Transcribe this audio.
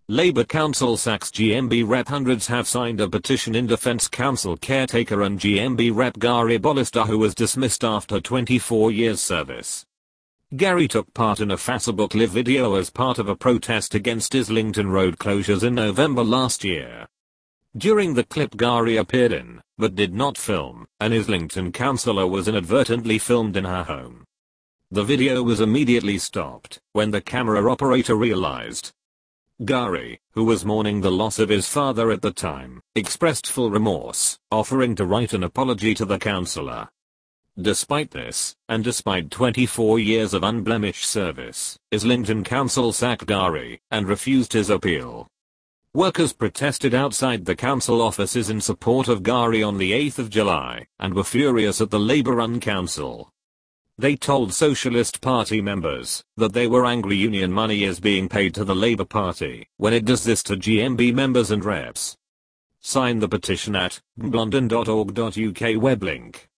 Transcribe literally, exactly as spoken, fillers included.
Labour Council sacks G M B rep. Hundreds have signed a petition in defence. Council caretaker and G M B rep Gary Bollister, who was dismissed after twenty-four years service. Gary took part in a Facebook Live video as part of a protest against Islington Road closures in November last year. During the clip Gary appeared in, but did not film, an Islington councillor was inadvertently filmed in her home. The video was immediately stopped when the camera operator realized. Gary, who was mourning the loss of his father at the time, expressed full remorse, offering to write an apology to the councillor. Despite this, and despite twenty-four years of unblemished service, Islington Council sacked Gary and refused his appeal. Workers protested outside the council offices in support of Gary on the eighth of July and were furious at the Labour-run council. They told Socialist Party members that they were angry union money is being paid to the Labour Party when it does this to G M B members and reps. Sign the petition at blondin dot org dot U K web link.